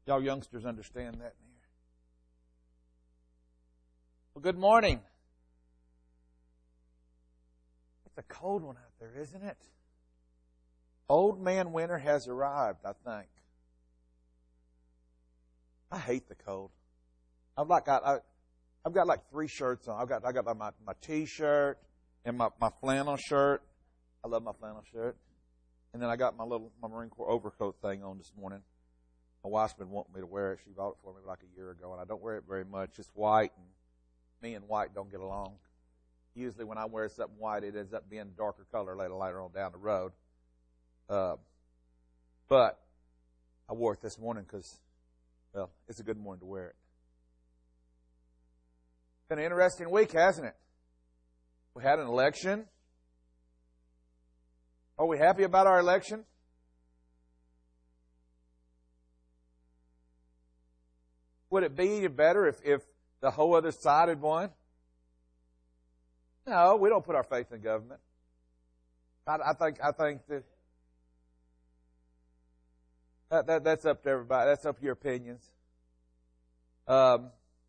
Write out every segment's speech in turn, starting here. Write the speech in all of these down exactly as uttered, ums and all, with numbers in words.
Y'all youngsters understand that in here. Well, good morning. It's a cold one out there, isn't it? Old man winter has arrived, I think. I hate the cold. I've like got I, I've got like three shirts on. I've got I got my my t-shirt and my, my flannel shirt. I love my flannel shirt. And then I got my little my Marine Corps overcoat thing on this morning. My wife's been wanting me to wear it. She bought it for me like a year ago, and I don't wear it very much. It's white, and me and white don't get along. Usually when I wear something white, it ends up being a darker color later, later on down the road. Uh, but I wore it this morning because, well, it's a good morning to wear it. It's been an interesting week, hasn't it? We had an election. Are we happy about our election? Would it be any better if, if the whole other side had won? No, we don't put our faith in government. I, I think I think that, that, that that's up to everybody. That's up to your opinions. Um,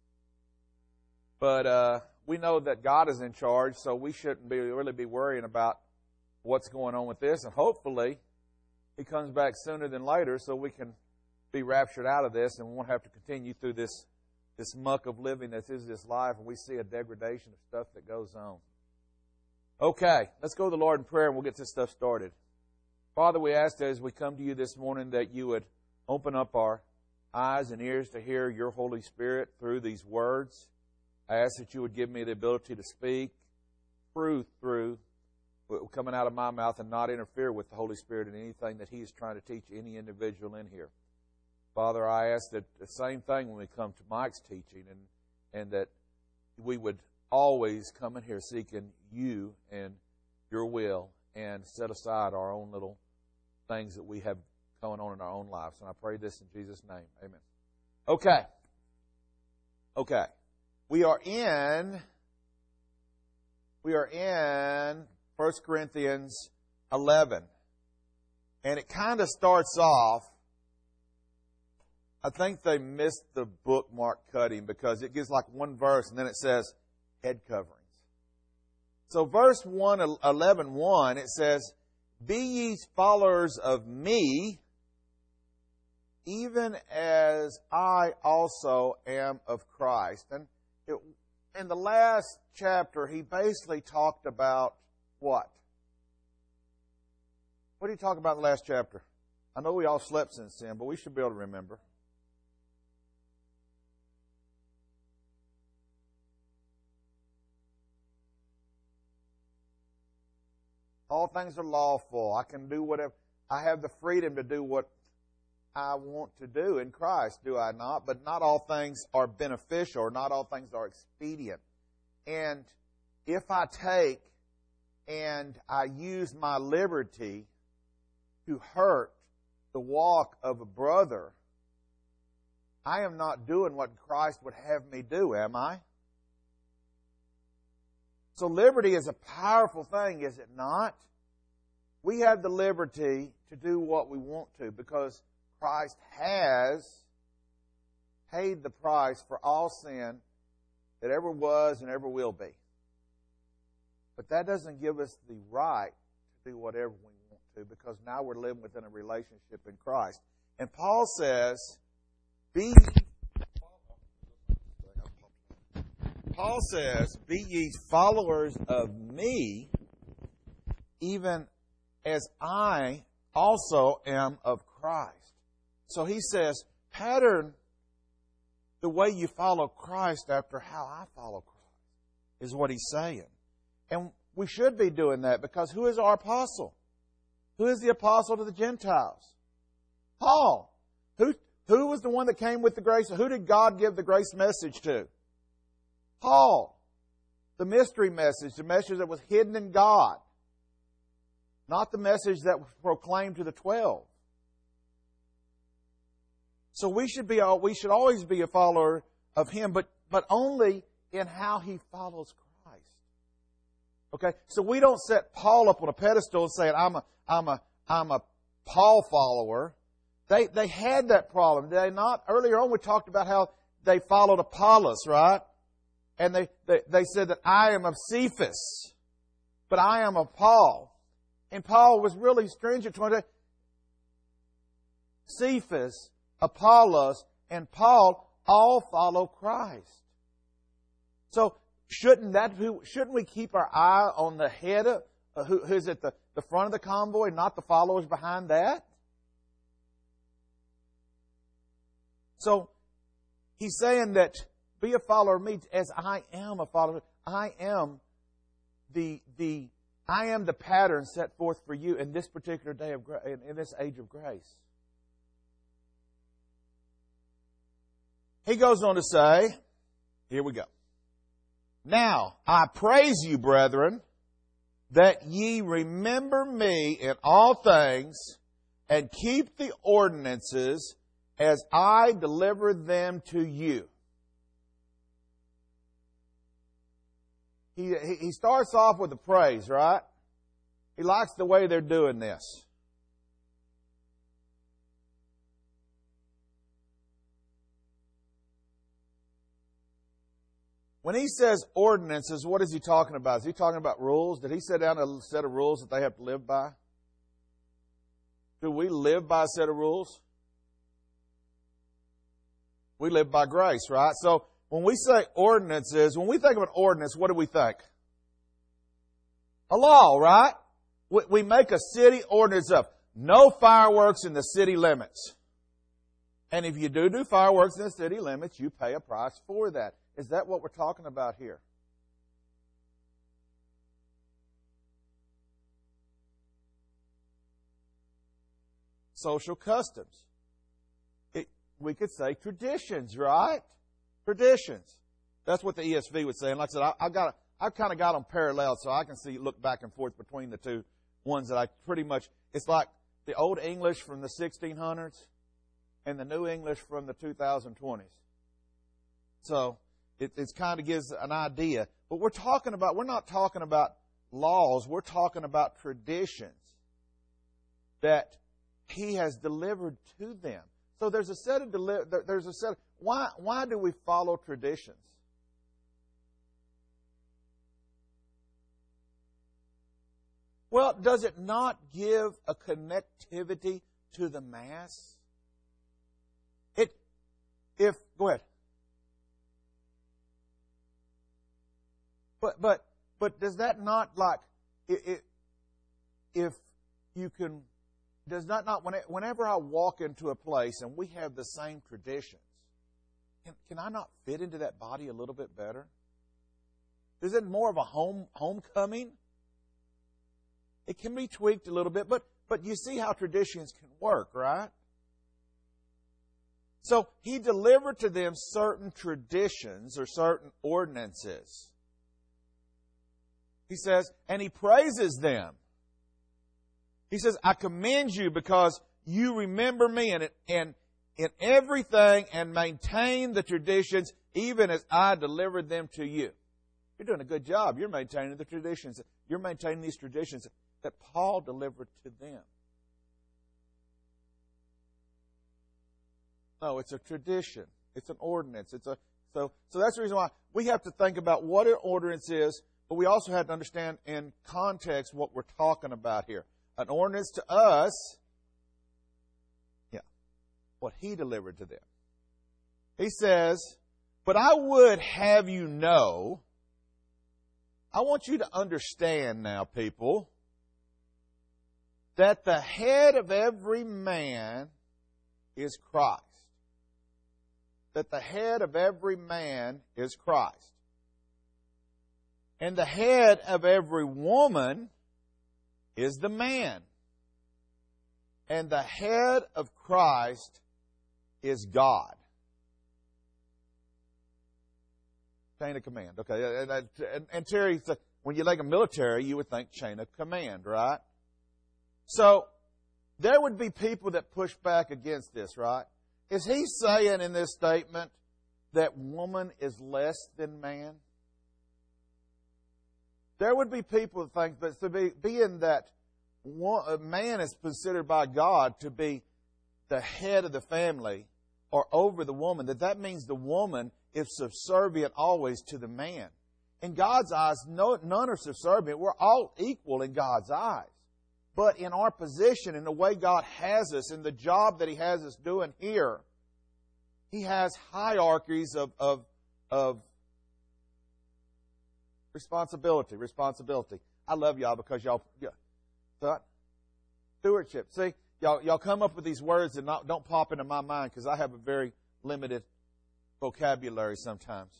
but uh, we know that God is in charge, so we shouldn't be really be worrying about what's going on with this. And hopefully, He comes back sooner than later, so we can be raptured out of this, and we won't have to continue through this this muck of living that is this life, and we see a degradation of stuff that goes on. Okay, let's go to the Lord in prayer, and we'll get this stuff started. Father, we ask that as we come to you this morning that you would open up our eyes and ears to hear your Holy Spirit through these words. I ask that you would give me the ability to speak truth through coming out of my mouth and not interfere with the Holy Spirit in anything that He is trying to teach any individual in here. Father, I ask that the same thing when we come to Mike's teaching, and, and that we would always come in here seeking you and your will and set aside our own little things that we have going on in our own lives. And I pray this in Jesus' name. Amen. Okay. Okay. We are in, we are in First Corinthians eleven. And it kind of starts off, I think they missed the bookmark cutting because it gives like one verse and then it says head coverings. So verse one, eleven one, it says, "Be ye followers of me, even as I also am of Christ." And it, in the last chapter, he basically talked about what? What did he talk about in the last chapter? I know we all slept since then, but we should be able to remember. All things are lawful. I can do whatever. I have the freedom to do what I want to do in Christ, do I not? But not all things are beneficial, or not all things are expedient. And if I take and I use my liberty to hurt the walk of a brother, I am not doing what Christ would have me do, am I? So liberty is a powerful thing, is it not? We have the liberty to do what we want to because Christ has paid the price for all sin that ever was and ever will be. But that doesn't give us the right to do whatever we want to because now we're living within a relationship in Christ. And Paul says, be Paul says, "Be ye followers of me, even as I also am of Christ." So he says, pattern the way you follow Christ after how I follow Christ, is what he's saying. And we should be doing that because who is our apostle? Who is the apostle to the Gentiles? Paul. Who, who was the one that came with the grace? Who did God give the grace message to? Paul, the mystery message, the message that was hidden in God, not the message that was proclaimed to the twelve. So we should be, we should always be a follower of Him, but, but only in how He follows Christ. Okay? So we don't set Paul up on a pedestal and say, I'm a, I'm a, I'm a Paul follower, They, they had that problem. They not, earlier on we talked about how they followed Apollos, right? And they, they, they said that I am of Cephas, but I am of Paul. And Paul was really stringent toward it. Cephas, Apollos, and Paul all follow Christ. So shouldn't that shouldn't we keep our eye on the head of uh, who, who's at the, the front of the convoy, not the followers behind that? So he's saying that be a follower of me as I am a follower. I am the the I am the pattern set forth for you in this particular day of grace, in, in this age of grace. He goes on to say, here we go. Now, I praise you, brethren, that ye remember me in all things and keep the ordinances as I delivered them to you. He, he starts off with the praise, right? He likes the way they're doing this. When he says ordinances, what is he talking about? Is he talking about rules? Did he set down a set of rules that they have to live by? Do we live by a set of rules? We live by grace, right? So when we say ordinances, when we think of an ordinance, what do we think? A law, right? We, we make a city ordinance up. No fireworks in the city limits. And if you do do fireworks in the city limits, you pay a price for that. Is that what we're talking about here? Social customs. It, we could say traditions, right? Traditions. That's what the E S V would say. And like I said, I, I got, I've kind of got them parallel, so I can see, look back and forth between the two ones that I pretty much. It's like the Old English from the sixteen hundreds and the New English from the two thousand twenties. So it it's kind of gives an idea. But we're talking about, we're not talking about laws. We're talking about traditions that He has delivered to them. So there's a set of deli- there's a set. Of, why why do we follow traditions? Well, does it not give a connectivity to the mass? It if go ahead. But but but does that not like it, it, if you can does that not whenever I walk into a place and we have the same traditions, can, can I not fit into that body a little bit better? Is it more of a home homecoming? It can be tweaked a little bit, but but you see how traditions can work, right? So He delivered to them certain traditions or certain ordinances. He says, and He praises them. He says, I commend you because you remember me in, in, in everything and maintain the traditions even as I delivered them to you. You're doing a good job. You're maintaining the traditions. You're maintaining these traditions that Paul delivered to them. No, it's a tradition. It's an ordinance. It's a so so that's the reason why we have to think about what an ordinance is, but we also have to understand in context what we're talking about here. An ordinance to us, yeah, what He delivered to them. He says, but I would have you know, I want you to understand now, people, that the head of every man is Christ. That the head of every man is Christ. And the head of every woman is the man. And the head of Christ is God. Chain of command. Okay. And, and, and Terry, when you like a military, you would think chain of command, right? So, there would be people that push back against this, right? Is he saying in this statement that woman is less than man? There would be people that think that to be, being that one, man is considered by God to be the head of the family or over the woman, that that means the woman is subservient always to the man. In God's eyes, no, none are subservient. We're all equal in God's eyes. But in our position, in the way God has us, in the job that He has us doing here, He has hierarchies of, of, of responsibility, responsibility. I love y'all because y'all, yeah, stewardship. See, y'all, y'all come up with these words that not, don't pop into my mind because I have a very limited vocabulary sometimes.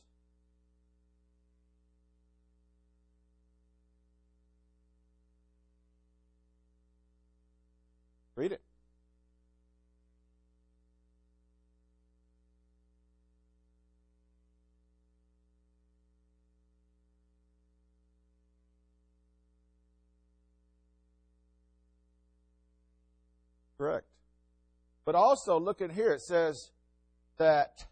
Read it. Correct. But also, look in here, it says that,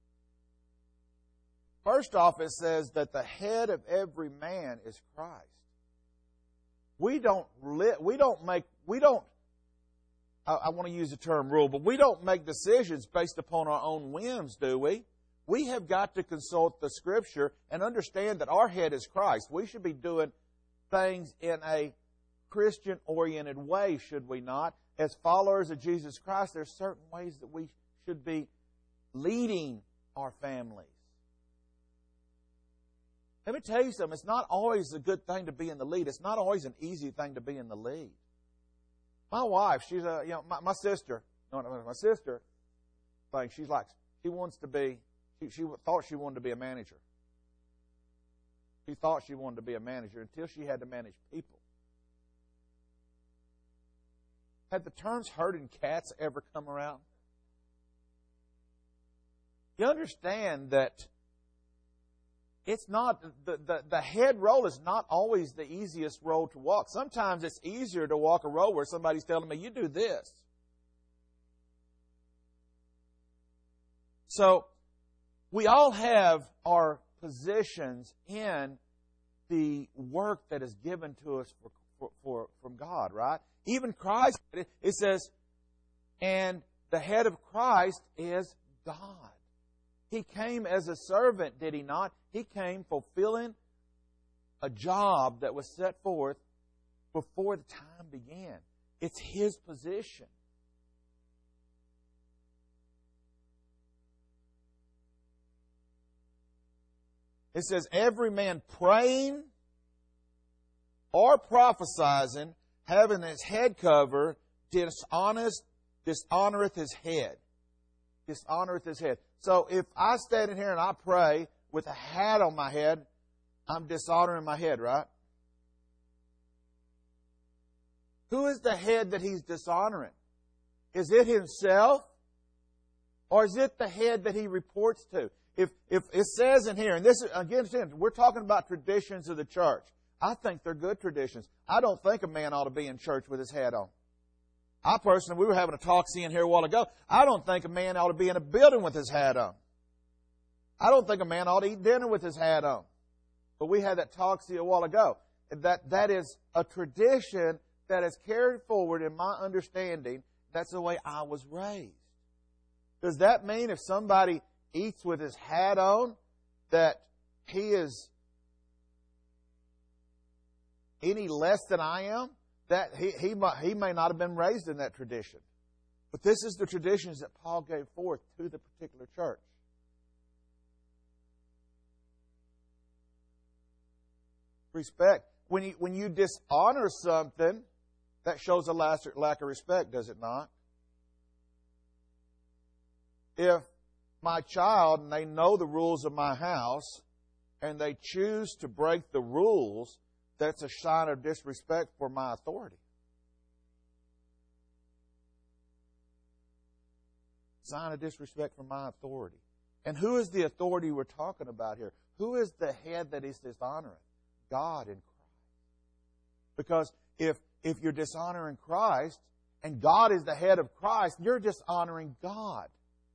first off, it says that the head of every man is Christ. We don't, li- we don't make, we don't, I, I want to use the term rule, but we don't make decisions based upon our own whims, do we? We have got to consult the Scripture and understand that our head is Christ. We should be doing things in a Christian-oriented way, should we not? As followers of Jesus Christ, there are certain ways that we should be leading our families. Let me tell you something. It's not always a good thing to be in the lead. It's not always an easy thing to be in the lead. My wife, she's a, you know, my, my sister, no, no, my sister, like, she's like, she wants to be, she, she thought she wanted to be a manager. She thought she wanted to be a manager until she had to manage people. Had the terms herding cats ever come around? You understand that it's not, the, the, the head role is not always the easiest role to walk. Sometimes it's easier to walk a role where somebody's telling me, you do this. So, we all have our positions in the work that is given to us for, for, for, from God, right? Even Christ, it says, and the head of Christ is God. He came as a servant, did He not? He came fulfilling a job that was set forth before the time began. It's His position. It says, every man praying or prophesizing, having his head covered, dishonest, dishonoreth his head. Dishonoreth his head. So if I stand in here and I pray with a hat on my head, I'm dishonoring my head, right? Who is the head that he's dishonoring? Is it himself? Or is it the head that he reports to? If if it says in here, and this is, again, we're talking about traditions of the church. I think they're good traditions. I don't think a man ought to be in church with his hat on. I personally, we were having a talk in here a while ago. I don't think a man ought to be in a building with his hat on. I don't think a man ought to eat dinner with his hat on. But we had that talk a while ago. That that is a tradition that is carried forward in my understanding. That's the way I was raised. Does that mean if somebody eats with his hat on that he is any less than I am? That he, he, he may not have been raised in that tradition. But this is the traditions that Paul gave forth to the particular church. Respect. When you, when you dishonor something, that shows a lack of respect, does it not? If my child, and they know the rules of my house, and they choose to break the rules, that's a sign of disrespect for my authority. Sign of disrespect for my authority. And who is the authority we're talking about here? Who is the head that is dishonoring? God in Christ. Because if, if you're dishonoring Christ, and God is the head of Christ, you're dishonoring God.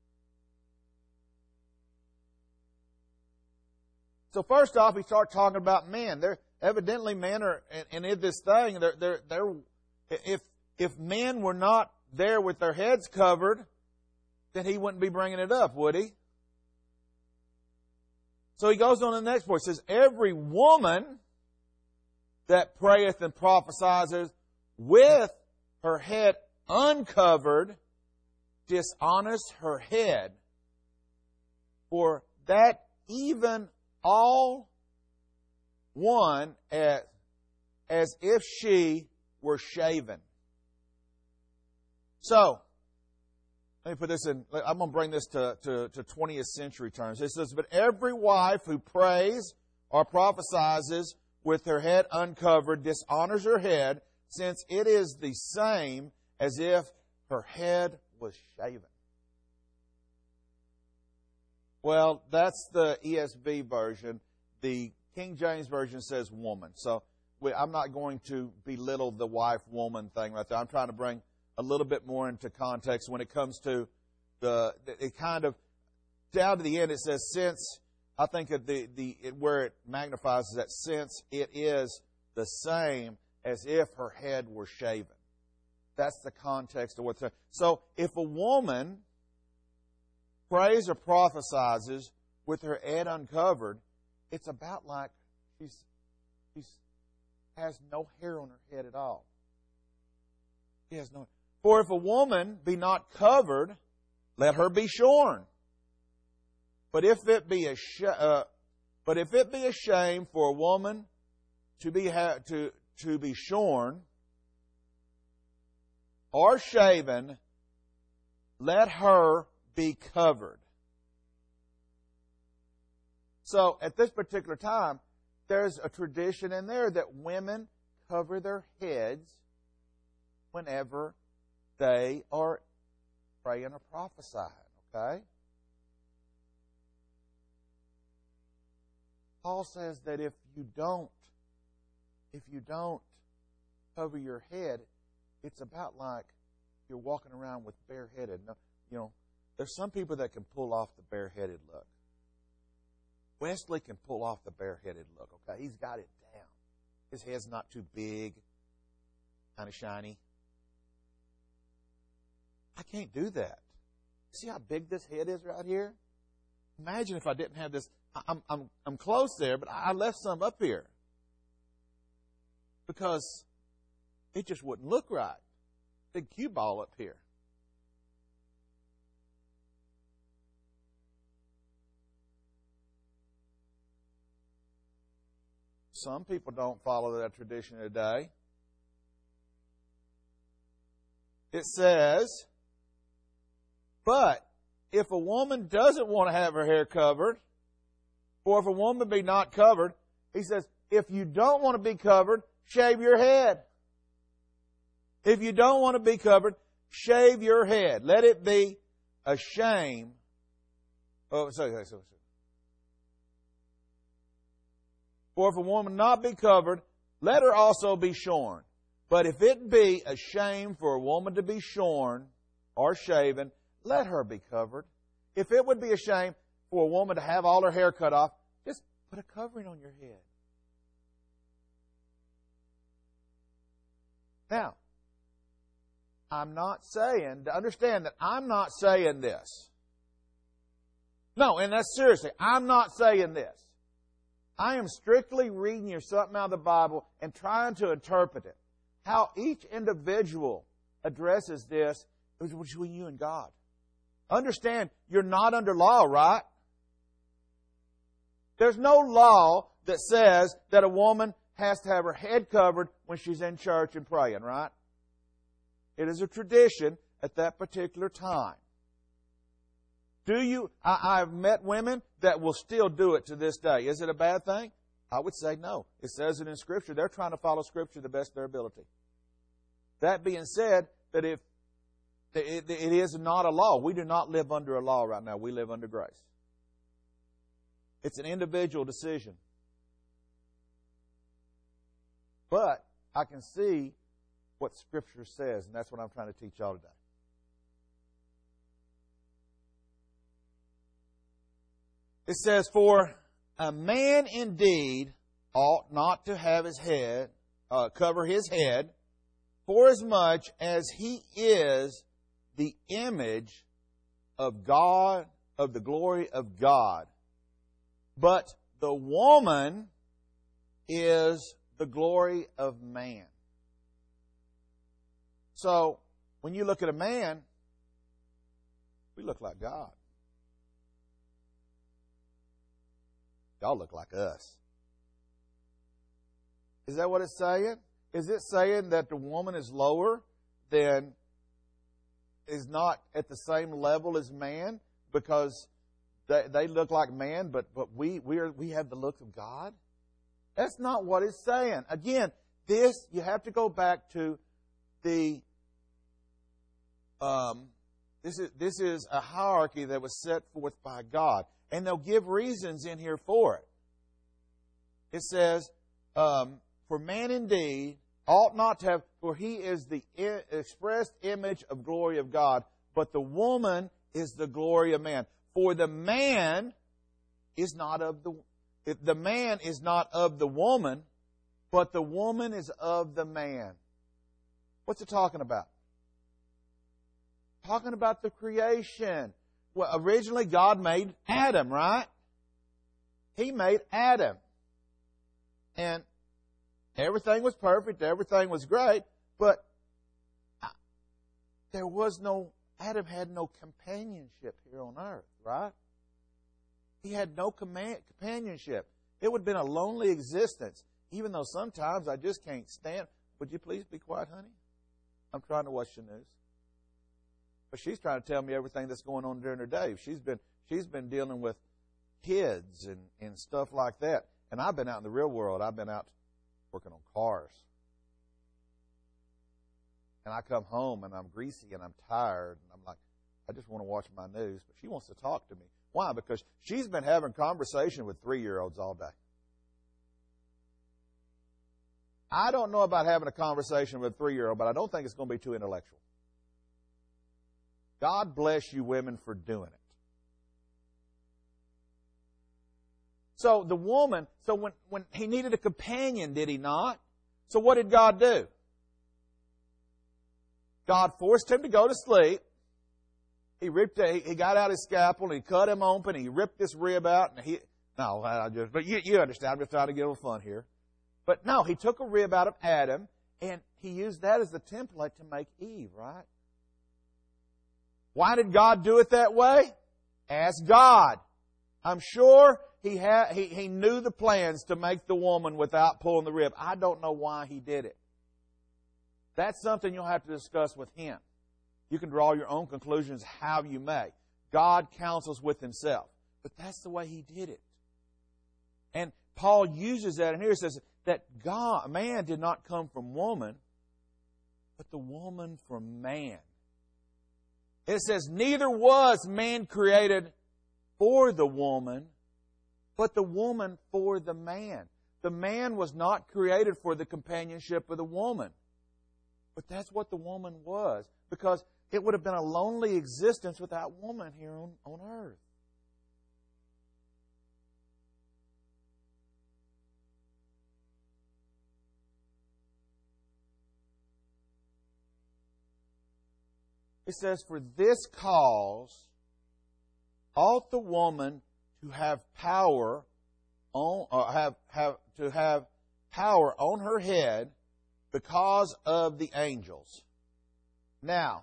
So first off, we start talking about men. They're evidently men are, and in this thing, they're, they're, they're, if if men were not there with their heads covered, then he wouldn't be bringing it up, would he? So he goes on to the next point. He says, every woman that prayeth and prophesies with her head uncovered dishonors her head, for that even all one as, as if she were shaven. So, let me put this in, I'm going to bring this to, to, to twentieth century terms. It says, but every wife who prays or prophesies with her head uncovered dishonors her head, since it is the same as if her head was shaven. Well, that's the E S V version. The King James Version says woman. So we, I'm not going to belittle the wife-woman thing right there. I'm trying to bring a little bit more into context when it comes to the, it kind of, down to the end it says, since, I think at the, the it, where it magnifies is that since it is the same as if her head were shaven. That's the context of what's there. So if a woman prays or prophesies with her head uncovered, it's about like she's, she's has no hair on her head at all. She has no. For if a woman be not covered, let her be shorn. But if it be a sh- uh, but if it be a shame for a woman to be ha- to to be shorn or shaven, let her be covered. So at this particular time, there's a tradition in there that women cover their heads whenever they are praying or prophesying, okay? Paul says that if you don't, if you don't cover your head, it's about like you're walking around with bareheaded. No, you know, there's some people that can pull off the bareheaded look. Wesley can pull off the bareheaded look, okay? He's got it down. His head's not too big, kind of shiny. I can't do that. See how big this head is right here? Imagine if I didn't have this. I'm, I'm, I'm close there, but I left some up here because it just wouldn't look right. Big cue ball up here. Some people don't follow that tradition today. It says, but if a woman doesn't want to have her hair covered, or if a woman be not covered, he says, if you don't want to be covered, shave your head. If you don't want to be covered, shave your head. Let it be a shame. Oh, sorry, sorry, sorry. For if a woman not be covered, let her also be shorn. But if it be a shame for a woman to be shorn or shaven, let her be covered. If it would be a shame for a woman to have all her hair cut off, just put a covering on your head. Now, I'm not saying, to understand that I'm not saying this. No, and that's seriously, I'm not saying this. I am strictly reading you something out of the Bible and trying to interpret it. How each individual addresses this is between you and God. Understand, you're not under law, right? There's no law that says that a woman has to have her head covered when she's in church and praying, right? It is a tradition at that particular time. Do you, I, I've met women that will still do it to this day. Is it a bad thing? I would say no. It says it in Scripture. They're trying to follow Scripture to the best of their ability. That being said, that if it, it is not a law. We do not live under a law right now. We live under grace. It's an individual decision. But I can see what Scripture says, and that's what I'm trying to teach y'all today. It says, for a man indeed ought not to have his head, uh, cover his head, forasmuch as he is the image of God, of the glory of God. But the woman is the glory of man. So, when you look at a man, we look like God. Y'all look like us. Is that what it's saying? Is it saying that the woman is lower than, is not at the same level as man because they, they look like man, but, but we, we, are, we have the look of God? That's not what it's saying. Again, this, you have to go back to the, um, this is, this is a hierarchy that was set forth by God. And they'll give reasons in here for it. It says, um, for man indeed ought not to have, for he is the I- expressed image of glory of God, but the woman is the glory of man. For the man is not of the, the man is not of the woman, but the woman is of the man. What's it talking about? Talking about the creation. Well, originally God made Adam, right? He made Adam. And everything was perfect, everything was great, but there was no, Adam had no companionship here on earth, right? He had no command, companionship. It would have been a lonely existence, even though sometimes I just can't stand. Would you please be quiet, honey? I'm trying to watch the news. But she's trying to tell me everything that's going on during her day. She's been, she's been dealing with kids and, and stuff like that. And I've been out in the real world. I've been out working on cars. And I come home and I'm greasy and I'm tired. And I'm like, I just want to watch my news. But she wants to talk to me. Why? Because she's been having conversation with three-year-olds all day. I don't know about having a conversation with a three-year-old, but I don't think it's going to be too intellectual. God bless you women for doing it. So the woman, so when, when he needed a companion, did he not? So what did God do? God forced him to go to sleep. He ripped, he got out his scalpel and he cut him open and he ripped this rib out and he, no, I just, but you, you understand, I'm just trying to get a little fun here. But no, he took a rib out of Adam and he used that as the template to make Eve, right? Why did God do it that way? Ask God. I'm sure he, had, he, he knew the plans to make the woman without pulling the rib. I don't know why he did it. That's something you'll have to discuss with him. You can draw your own conclusions how you may. God counsels with himself. But that's the way he did it. And Paul uses that, and here it says that God, man did not come from woman, but the woman from man. It says, neither was man created for the woman, but the woman for the man. The man was not created for the companionship of the woman. But that's what the woman was, because it would have been a lonely existence without woman here on, on earth. It says, for this cause ought the woman to have power on, or have, have to have power on her head because of the angels. Now,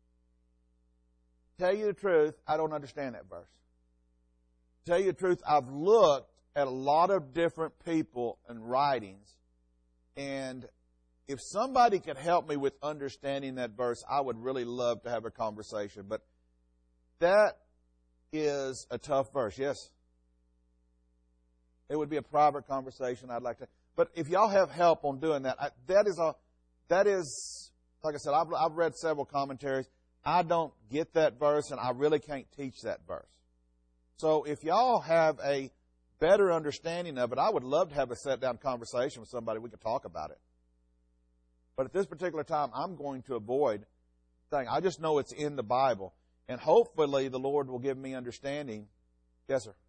tell you the truth, I don't understand that verse. Tell you the truth, I've looked at a lot of different people and writings, and if somebody could help me with understanding that verse, I would really love to have a conversation. But that is a tough verse, yes? It would be a private conversation I'd like to. But if y'all have help on doing that, I, that is a, that is, like I said, I've, I've read several commentaries. I don't get that verse, and I really can't teach that verse. So if y'all have a better understanding of it, I would love to have a sit-down conversation with somebody. We could talk about it. But at this particular time, I'm going to avoid saying, I just know it's in the Bible. And hopefully the Lord will give me understanding. Yes, sir.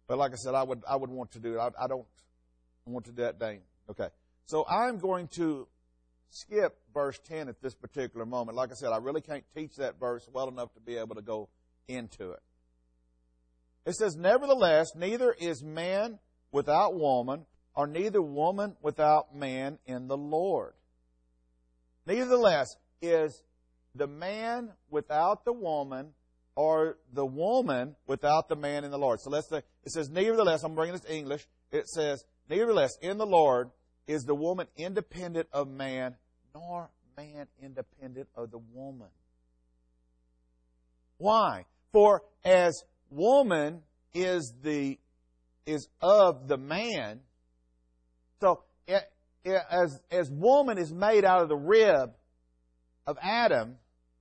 But like I said, I would I would want to do it. I, I don't want to do that thing. Okay. So I'm going to skip verse ten at this particular moment. Like I said, I really can't teach that verse well enough to be able to go into it. It says, nevertheless, neither is man without woman, or neither woman without man in the Lord. Nevertheless, is the man without the woman, or the woman without the man in the Lord. So let's say, it says, nevertheless, I'm bringing this to English. It says, nevertheless, in the Lord is the woman independent of man, nor man independent of the woman. Why? For as woman is the is of the man, so it, it, as as woman is made out of the rib of Adam,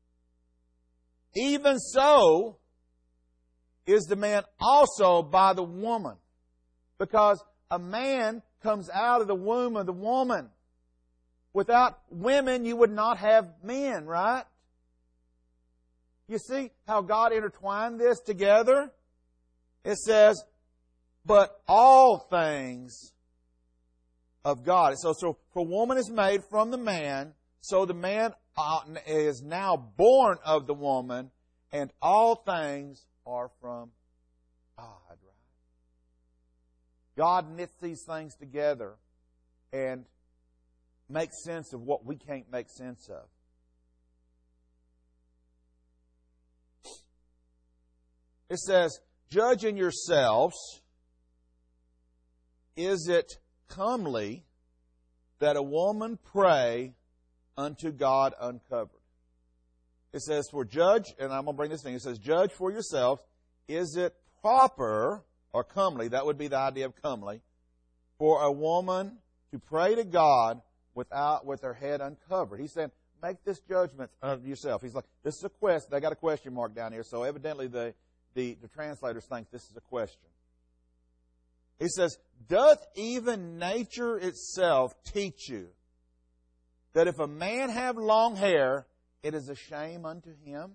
even so is the man also by the woman. Because a man comes out of the womb of the woman. Without women, you would not have men, right? You see how God intertwined this together? It says, but all things of God. So, so for woman is made from the man, so the man is now born of the woman, and all things are from God, right? God knits these things together and makes sense of what we can't make sense of. It says, judge in yourselves, is it comely that a woman pray unto God uncovered? It says, for judge, and I'm going to bring this thing, it says, judge for yourselves, is it proper, or comely, that would be the idea of comely, for a woman to pray to God without, with her head uncovered? He's saying, make this judgment of yourself. He's like, this is a question. They got a question mark down here, so evidently the The, the translators think this is a question. He says, doth even nature itself teach you that if a man have long hair, it is a shame unto him?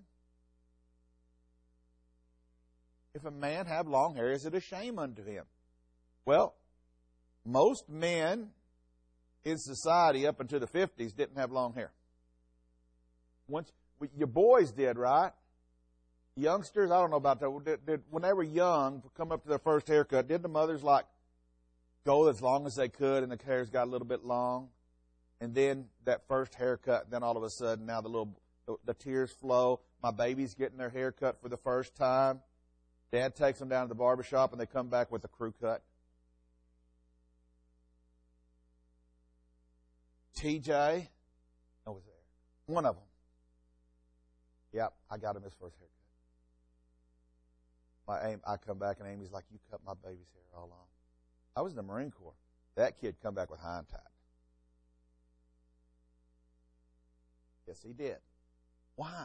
If a man have long hair, is it a shame unto him? Well, most men in society up until the fifties didn't have long hair. Once your boys did, right? Youngsters, I don't know about that. Did, did, when they were young, come up to their first haircut, did the mothers like go as long as they could and the hairs got a little bit long? And then that first haircut, then all of a sudden now the little the, the tears flow. My baby's getting their hair cut for the first time. Dad takes them down to the barbershop and they come back with a crew cut. T J, I was there. One of them. Yep, I got him his first haircut. My aim, I come back and Amy's like, you cut my baby's hair all long. I was in the Marine Corps. That kid come back with hind tight. Yes, he did. Why?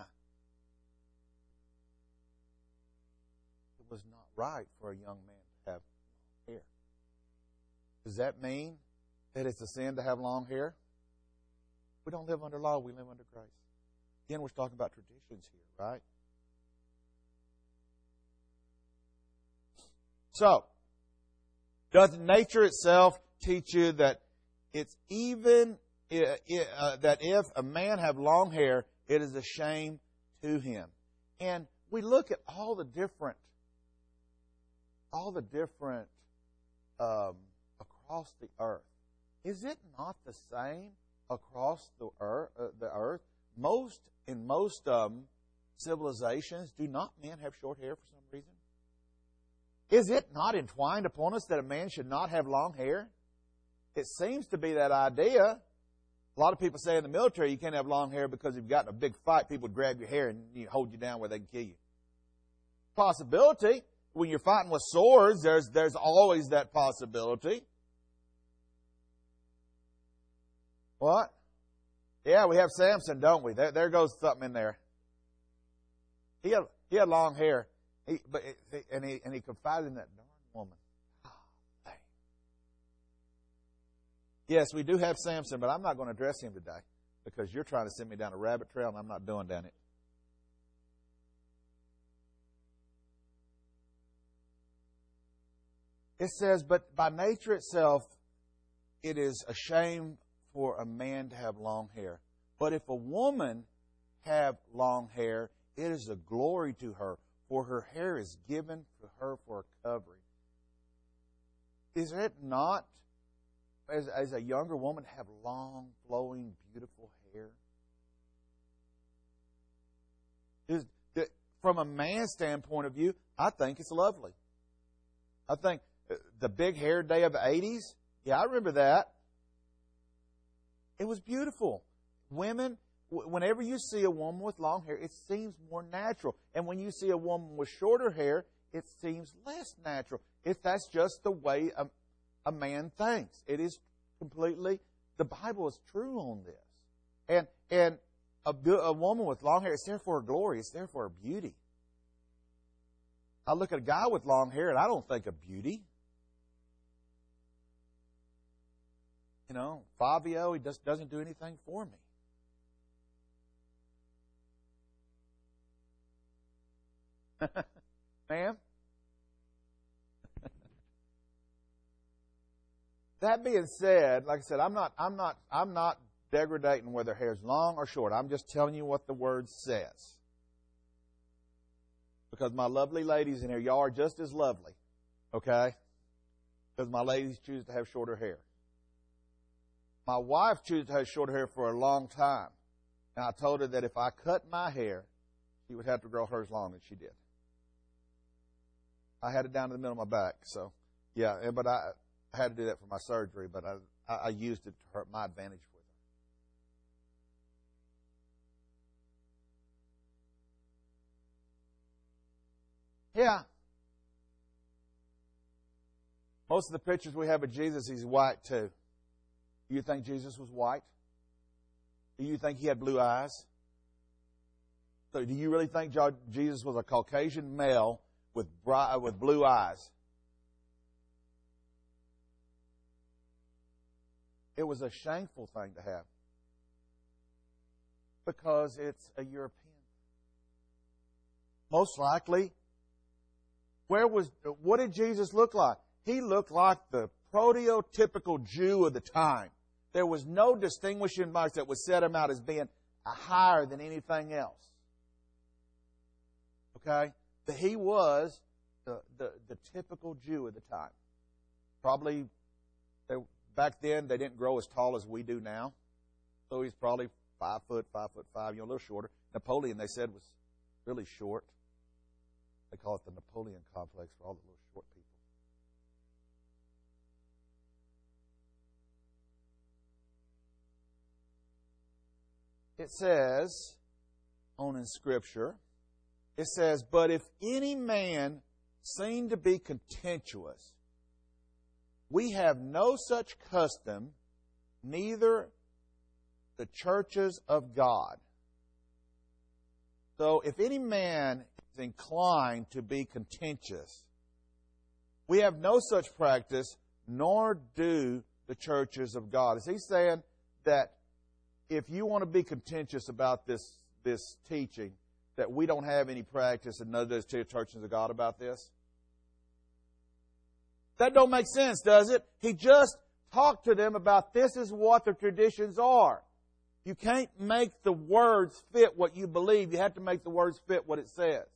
It was not right for a young man to have long hair. Does that mean that it's a sin to have long hair? We don't live under law, we live under grace. Again, we're talking about traditions here, right? So, doth nature itself teach you that it's even uh, that if a man have long hair, it is a shame to him? And we look at all the different, all the different um, across the earth. Is it not the same across the earth? Uh, the earth, most in most um, civilizations, do not men have short hair for some reason? Is it not entwined upon us that a man should not have long hair? It seems to be that idea. A lot of people say in the military you can't have long hair because if you've gotten a big fight, people would grab your hair and hold you down where they can kill you. Possibility. When you're fighting with swords, there's, there's always that possibility. What? Yeah, we have Samson, don't we? There, there goes something in there. He had, he had long hair. He, but it, and he and he confided in that darn woman. Oh, dang. Yes, we do have Samson, but I'm not going to address him today because you're trying to send me down a rabbit trail, and I'm not doing down it. It says, but by nature itself, it is a shame for a man to have long hair. But if a woman have long hair, it is a glory to her, for her hair is given to her for a covering. Is it not, as, as a younger woman, to have long, flowing, beautiful hair? Is, from a man's standpoint of view, I think it's lovely. I think the big hair day of the eighties, yeah, I remember that. It was beautiful. Women, whenever you see a woman with long hair, it seems more natural. And when you see a woman with shorter hair, it seems less natural. If that's just the way a, a man thinks. It is completely, the Bible is true on this. And and a, a woman with long hair, it's there for her glory. It's there for her beauty. I look at a guy with long hair and I don't think of beauty. You know, Fabio, he just doesn't do anything for me. Ma'am? That being said, like I said, I'm not I'm not I'm not degrading whether hair's long or short. I'm just telling you what the word says. Because my lovely ladies in here, y'all are just as lovely. Okay? Because my ladies choose to have shorter hair. My wife chose to have short hair for a long time. And I told her that if I cut my hair, she would have to grow hers long, and she did. I had it down to the middle of my back. So, yeah, but I, I had to do that for my surgery, but I, I, I used it to hurt my advantage with her. Yeah. Most of the pictures we have of Jesus, he's white too. Do you think Jesus was white? Do you think he had blue eyes? So do you really think Jesus was a Caucasian male with bright, with blue eyes? It was a shameful thing to have because it's a European. Most likely, where was what did Jesus look like? He looked like the prototypical Jew of the time. There was no distinguishing marks that would set him out as being higher than anything else. Okay? But he was the, the, the typical Jew of the time. Probably, they, back then, they didn't grow as tall as we do now. So he's probably five foot, five foot five, you know, a little shorter. Napoleon, they said, was really short. They call it the Napoleon complex for all the little short people. It says, on in Scripture, it says, but if any man seem to be contentious, we have no such custom, neither the churches of God. So if any man is inclined to be contentious, we have no such practice, nor do the churches of God. Is he saying that if you want to be contentious about this, this teaching, that we don't have any practice and none of those churches of God about this? That don't make sense, does it? He just talked to them about this is what the traditions are. You can't make the words fit what you believe. You have to make the words fit what it says.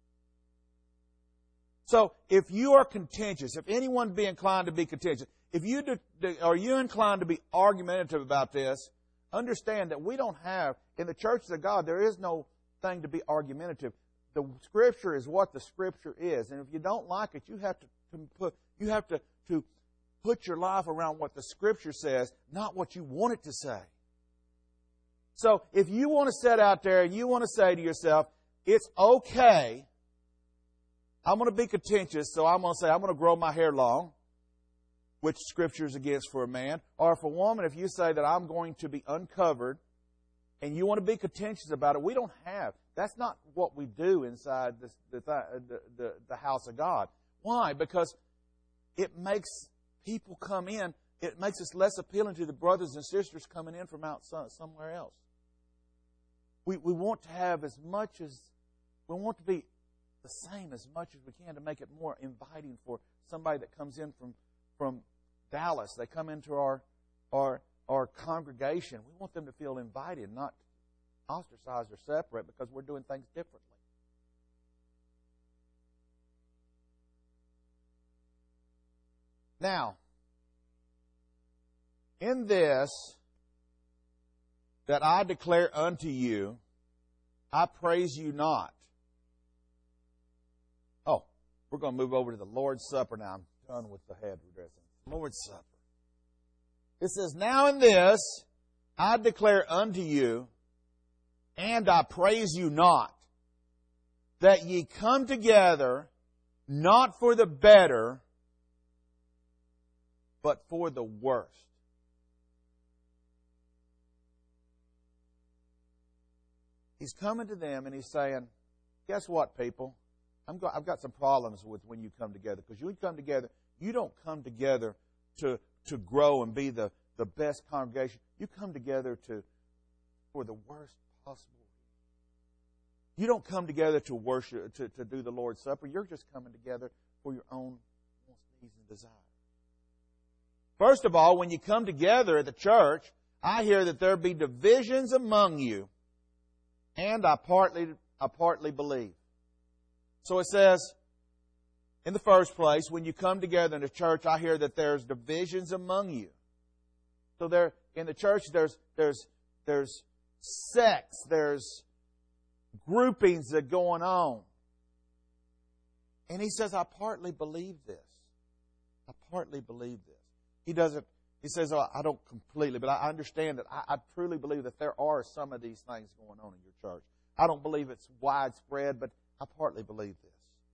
So, if you are contentious, if anyone be inclined to be contentious, if you do, are you inclined to be argumentative about this, understand that we don't have, in the churches of God, there is no thing to be argumentative. The Scripture is what the Scripture is. And if you don't like it, you have to, to put, you have to, to put your life around what the Scripture says, not what you want it to say. So if you want to sit out there and you want to say to yourself, it's okay, I'm going to be contentious, so I'm going to say I'm going to grow my hair long, which Scripture is against for a man. Or for a woman, if you say that I'm going to be uncovered and you want to be contentious about it, we don't have. That's not what we do inside this, the, the, the, the house of God. Why? Because it makes people come in, it makes us less appealing to the brothers and sisters coming in from outside somewhere else. We, we want to have as much as, we want to be the same as much as we can to make it more inviting for somebody that comes in from, from Dallas. They come into our, our, our congregation. We want them to feel invited, not ostracized or separate, because we're doing things differently. Now, in this that I declare unto you, I praise you not. Oh, we're going to move over to the Lord's Supper now. I'm done with the head redressing. Lord's Supper. It says, now in this I declare unto you, and I praise you not, that ye come together not for the better, but for the worst. He's coming to them and he's saying, guess what, people? I'm go- I've got some problems with when you come together. Because you come together, you don't come together to, to grow and be the, the best congregation. You come together to for the worst possible. You don't come together to worship, to, to do the Lord's Supper. You're just coming together for your own wants, needs, and desires. First of all, when you come together at the church, I hear that there be divisions among you. And I partly, I partly believe. So it says, in the first place, when you come together in the church, I hear that there's divisions among you. So there, in the church, there's, there's, there's sects, there's groupings that are going on. And he says, I partly believe this. I partly believe this. He doesn't, he says, oh, I don't completely, but I understand that I, I truly believe that there are some of these things going on in your church. I don't believe it's widespread, but I partly believe this.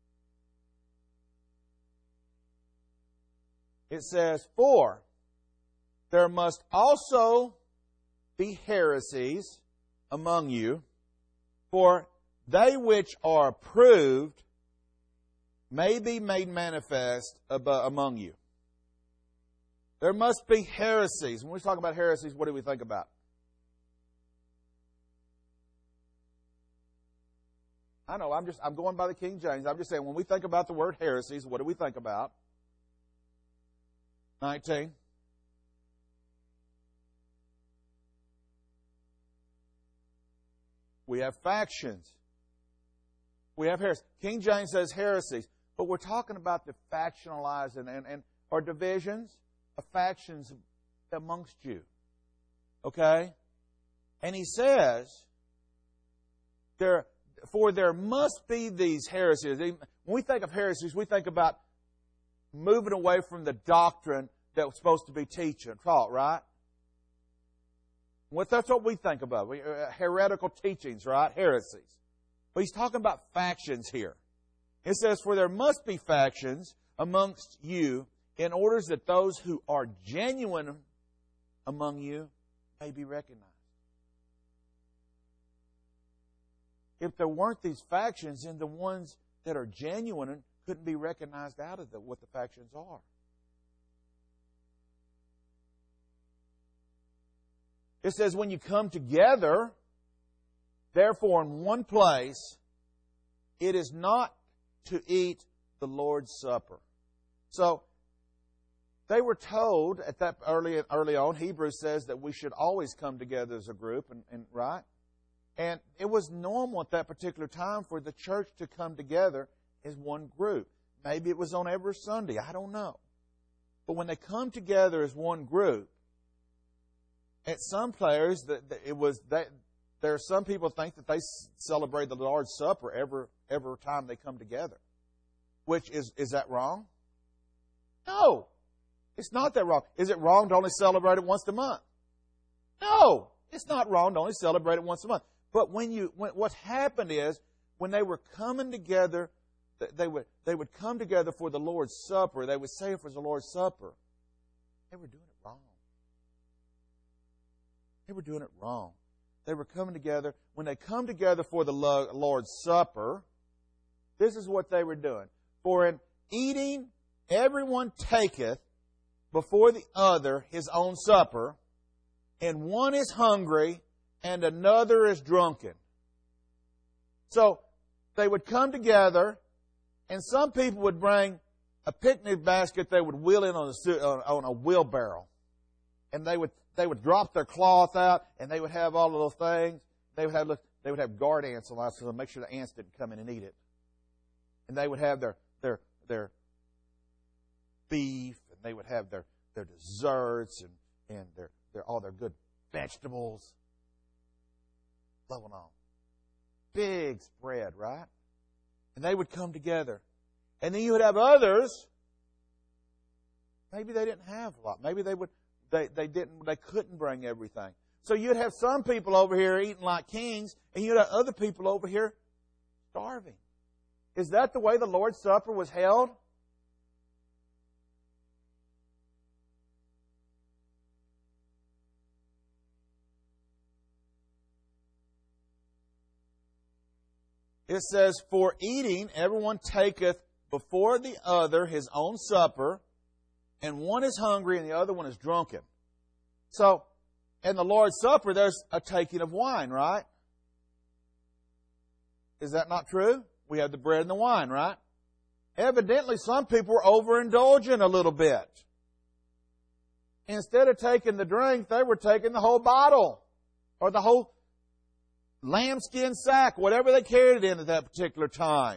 It says, for there must also be heresies among you, for they which are approved may be made manifest among you. There must be heresies. When we talk about heresies, what do we think about? I know, I'm just I'm going by the King James. I'm just saying, when we think about the word heresies, what do we think about? nineteen. We have factions. We have heresies. King James says heresies, but we're talking about the factionalized and, and, and or divisions of factions amongst you. Okay? And he says, there, for there must be these heresies. When we think of heresies, we think about moving away from the doctrine that was supposed to be teaching, taught, right? What, that's what we think about. We, uh, heretical teachings, right? Heresies. But he's talking about factions here. It says, for there must be factions amongst you, in order that those who are genuine among you may be recognized. If there weren't these factions, then the ones that are genuine couldn't be recognized out of the, what the factions are. It says, when you come together, therefore in one place, it is not to eat the Lord's Supper. So, they were told at that early early on, Hebrews says that we should always come together as a group, and, and right? And it was normal at that particular time for the church to come together as one group. Maybe it was on every Sunday, I don't know. But when they come together as one group, at some players, that it was that there are some people think that they celebrate the Lord's Supper every every time they come together. Which is is that wrong? No. It's not that wrong. Is it wrong to only celebrate it once a month? No. It's not wrong to only celebrate it once a month. But when you, when, what happened is, when they were coming together, they would, they would come together for the Lord's Supper. They would say it was the Lord's Supper. They were doing it wrong. They were doing it wrong. They were coming together. When they come together for the Lord's Supper, this is what they were doing. For in eating, everyone taketh before the other his own supper, and one is hungry, and another is drunken. So, they would come together, And some people would bring a picnic basket they would wheel in on a, on a wheelbarrow. And they would, they would drop their cloth out, and they would have all of those things. They would have, they would have guard ants on so to make sure the ants didn't come in and eat it. And they would have their, their, their beef, and they would have their, their desserts, and, and their, their, all their good vegetables. Blowing on. Big spread, right? And they would come together. And then you would have others, maybe they didn't have a lot. Maybe they would, they, they didn't, they couldn't bring everything. So you'd have some people over here eating like kings, and you'd have other people over here starving. Is that the way the Lord's Supper was held? It says, for eating, everyone taketh before the other his own supper, and one is hungry and the other one is drunken. So, in the Lord's Supper, there's a taking of wine, right? Is that not true? We have the bread and the wine, right? Evidently, some people were overindulging a little bit. Instead of taking the drink, they were taking the whole bottle or the whole lambskin sack, whatever they carried it in at that particular time.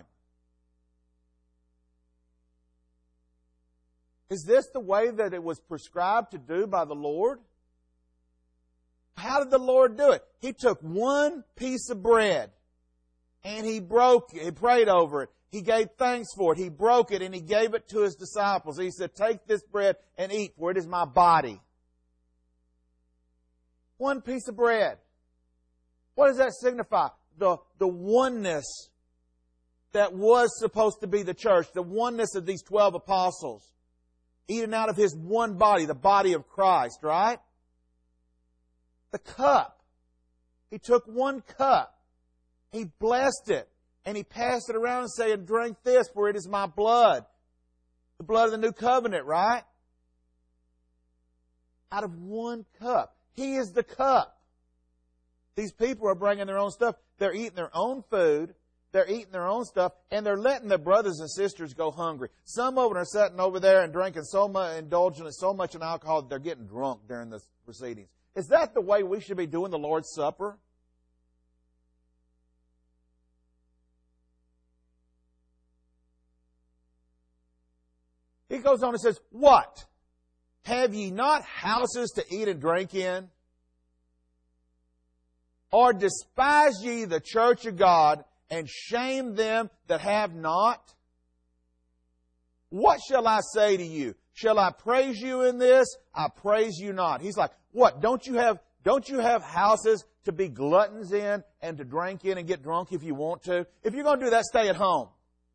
Is this the way that it was prescribed to do by the Lord? How did the Lord do it? He took one piece of bread and He broke it. He prayed over it. He gave thanks for it. He broke it and He gave it to His disciples. He said, take this bread and eat, for it is my body. One piece of bread. What does that signify? The, the oneness that was supposed to be the church, the oneness of these twelve apostles, eating out of His one body, the body of Christ, right? The cup. He took one cup. He blessed it. And He passed it around and said, drink this, for it is my blood. The blood of the new covenant, right? Out of one cup. He is the cup. These people are bringing their own stuff. They're eating their own food. They're eating their own stuff. And they're letting their brothers and sisters go hungry. Some of them are sitting over there and drinking so much, indulging in so much in alcohol that they're getting drunk during the proceedings. Is that the way we should be doing the Lord's Supper? He goes on and says, what? Have ye not houses to eat and drink in? Or despise ye the church of God, and shame them that have not? What shall I say to you? Shall I praise you in this? I praise you not. He's like, what? Don't you have, don't you have houses to be gluttons in and to drink in and get drunk if you want to? If you're going to do that, stay at home.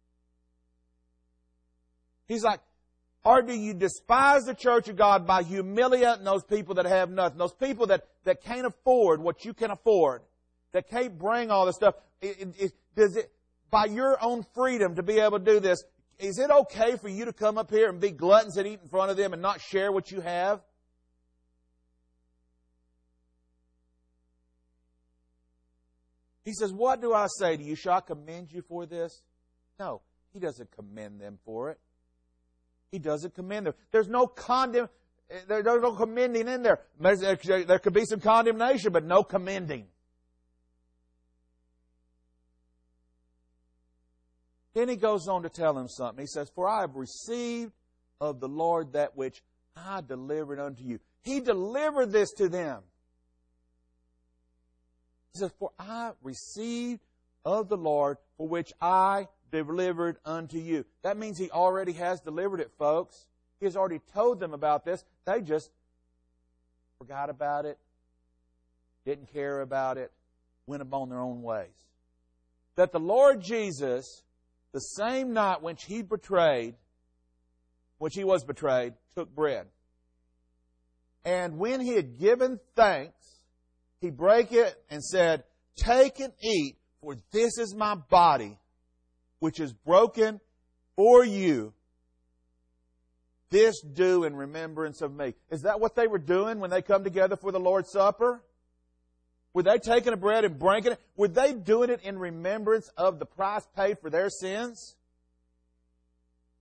He's like, or do you despise the church of God by humiliating those people that have nothing? Those people that, that can't afford what you can afford, that can't bring all this stuff. It, it, it, does it, by your own freedom to be able to do this, is it okay for you to come up here and be gluttons and eat in front of them and not share what you have? He says, what do I say to you? Shall I commend you for this? No, He doesn't commend them for it. He doesn't commend them. There's no condemn, there's no commending in there. There could be some condemnation, but no commending. Then he goes on to tell them something. He says, for I have received of the Lord that which I delivered unto you. He delivered this to them. He says, for I received of the Lord for which I delivered unto you. That means He already has delivered it, folks. He has already told them about this. They just forgot about it, didn't care about it, went upon their own ways. That the Lord Jesus, the same night which He betrayed, which He was betrayed, took bread. And when He had given thanks, He brake it and said, take and eat, for this is my body, which is broken for you. This do in remembrance of me. Is that what they were doing when they come together for the Lord's Supper? Were they taking a bread and breaking it? Were they doing it in remembrance of the price paid for their sins?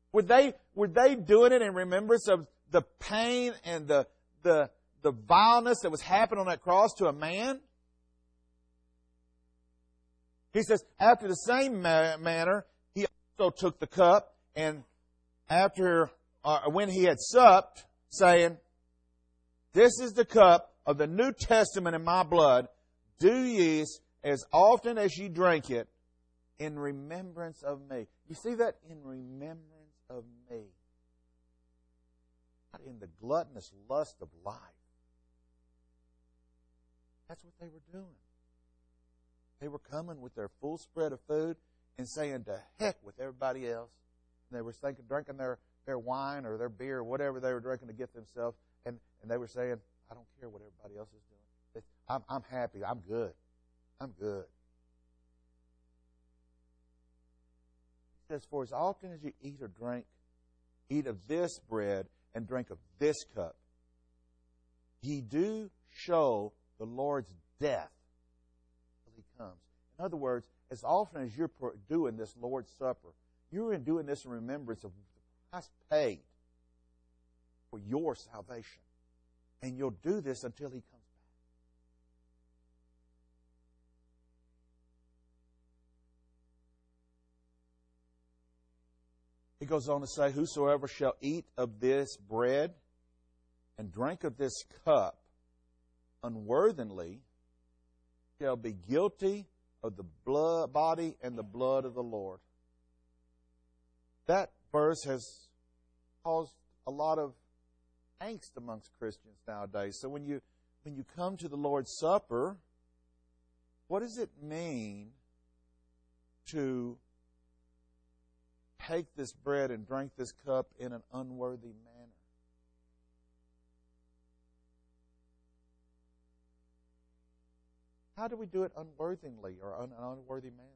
Were they, were they doing it in remembrance of the pain and the, the, the vileness that was happening on that cross to a man? He says, after the same ma- manner, he also took the cup, and after, uh, when he had supped, saying, this is the cup of the New Testament in my blood. Do ye as often as ye drink it in remembrance of me. You see that? In remembrance of me. Not in the gluttonous lust of life. That's what they were doing. They were coming with their full spread of food and saying to heck with everybody else. And they were thinking, drinking their, their wine or their beer or whatever they were drinking to get themselves. And, and they were saying, I don't care what everybody else is doing. I'm, I'm happy. I'm good. I'm good. He says, for as often as you eat or drink, eat of this bread and drink of this cup, ye do show the Lord's death till he comes. In other words, as often as you're doing this Lord's Supper, you're doing this in remembrance of the price paid for your salvation. And you'll do this until he comes back. He goes on to say, whosoever shall eat of this bread and drink of this cup unworthily shall be guilty of the blood, body and the blood of the Lord. That verse has caused a lot of angst amongst Christians nowadays. So when you when you come to the Lord's Supper, what does it mean to take this bread and drink this cup in an unworthy manner? How do we do it unworthily or in an unworthy manner?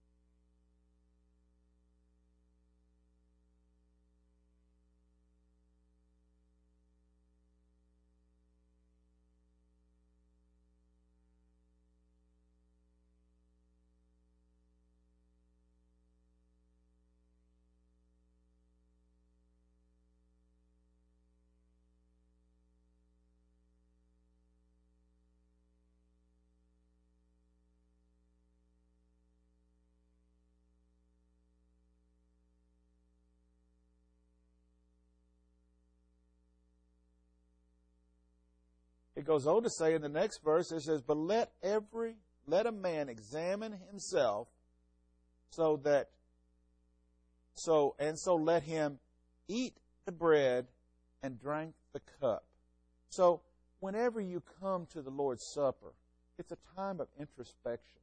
It goes on to say in the next verse, it says, but let every, let a man examine himself so that, so, and so let him eat the bread and drink the cup. So, whenever you come to the Lord's Supper, it's a time of introspection.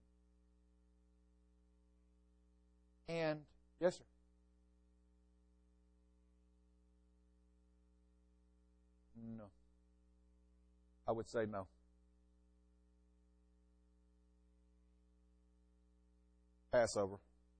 And, yes, sir? No. I would say no. Passover.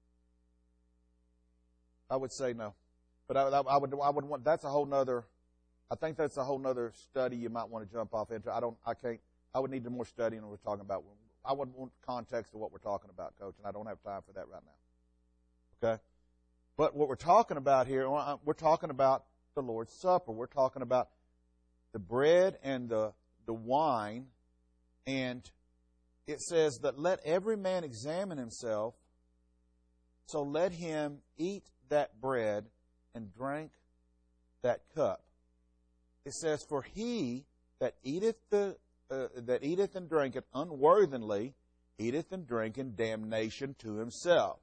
I would say no. But I, I would I would want that's a whole nother I think that's a whole nother study you might want to jump off into. I don't I can't I would need more studying on what we're talking about. I would want context of what we're talking about, Coach, and I don't have time for that right now. Okay? But what we're talking about here, we're talking about the Lord's Supper. We're talking about the bread and the the wine, and it says that let every man examine himself, so let him eat that bread and drink that cup. It says, for he that eateth the uh, that eateth and drinketh unworthily eateth and drinketh damnation to himself,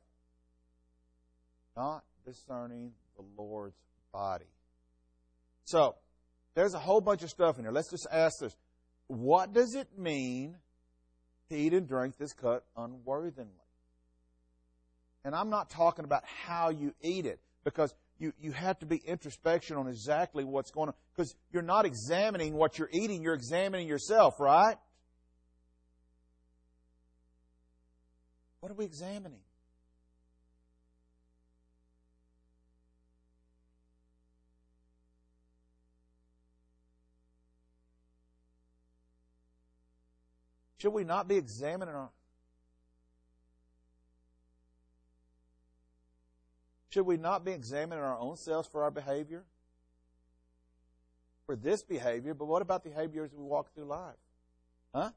not discerning the Lord's body. So there's a whole bunch of stuff in here. Let's just ask this. What does it mean to eat and drink this cup unworthily? And I'm not talking about how you eat it, because you, you have to be introspection on exactly what's going on. Because you're not examining what you're eating, you're examining yourself, right? What are we examining? Should we not be examining our... Should we not be examining our own selves for our behavior? For this behavior, but what about the behavior as we walk through life? Huh?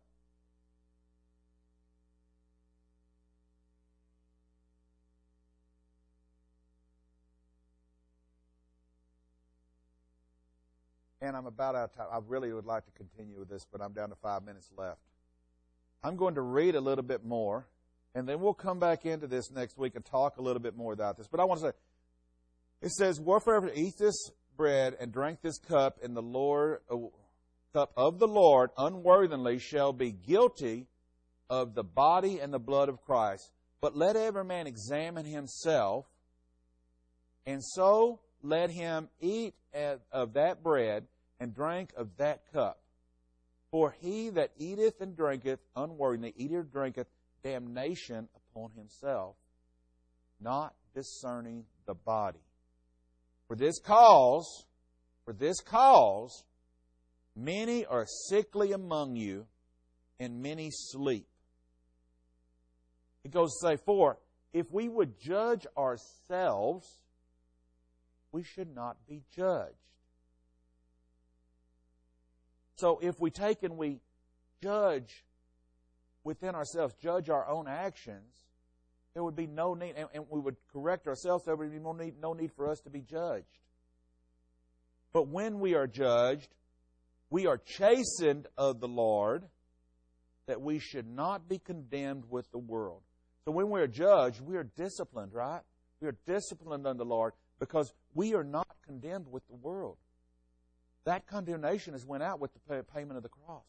And I'm about out of time. I really would like to continue with this, but I'm down to five minutes left. I'm going to read a little bit more, and then we'll come back into this next week and talk a little bit more about this. But I want to say, it says, whoever eats this bread and drink this cup in the Lord, uh, cup of the Lord unworthily shall be guilty of the body and the blood of Christ. But let every man examine himself, and so let him eat of that bread and drink of that cup. For he that eateth and drinketh unworthily eateth or drinketh damnation upon himself, not discerning the body. For this cause, for this cause, many are sickly among you, and many sleep. It goes to say, for if we would judge ourselves, we should not be judged. So if we take and we judge within ourselves, judge our own actions, there would be no need, and, and we would correct ourselves, there would be no need, no need for us to be judged. But when we are judged, we are chastened of the Lord, that we should not be condemned with the world. So when we are judged, we are disciplined, right? We are disciplined under the Lord because we are not condemned with the world. That condemnation has went out with the payment of the cross.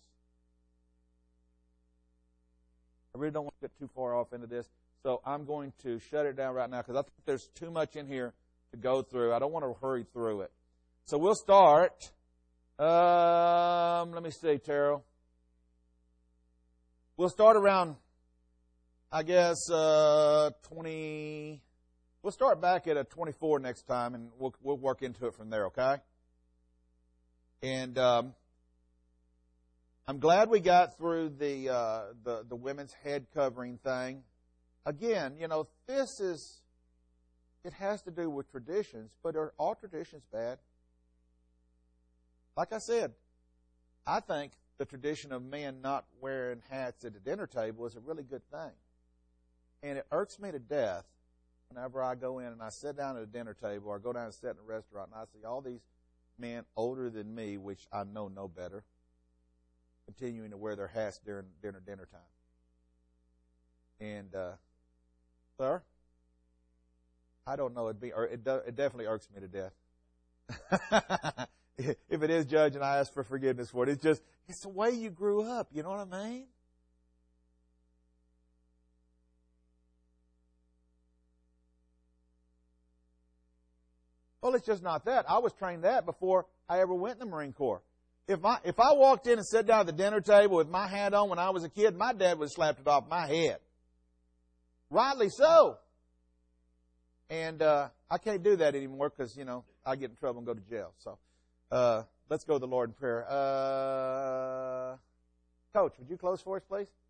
I really don't want to get too far off into this, so I'm going to shut it down right now because I think there's too much in here to go through. I don't want to hurry through it. So we'll start. Um, let me see, Terrell. We'll start around, I guess, uh, twenty. We'll start back at a twenty-four next time, and we'll we'll work into it from there. Okay. And um, I'm glad we got through the, uh, the the women's head covering thing. Again, you know, this is, it has to do with traditions, but are all traditions bad? Like I said, I think the tradition of men not wearing hats at the dinner table is a really good thing. And it irks me to death whenever I go in and I sit down at a dinner table or go down and sit in a restaurant and I see all these men older than me, which I know no better, continuing to wear their hats during dinner dinner time. And, uh, sir, I don't know. It'd be, or it, do, it definitely irks me to death. If it is, Judge, and I ask for forgiveness for it, it's just, it's the way you grew up. You know what I mean? Well, it's just not that. I was trained that before I ever went in the Marine Corps. If I, if I walked in and sat down at the dinner table with my hat on when I was a kid, my dad would have slapped it off my head. Rightly so. And uh, I can't do that anymore because, you know, I get in trouble and go to jail. So uh, let's go to the Lord in prayer. Uh, Coach, would you close for us, please?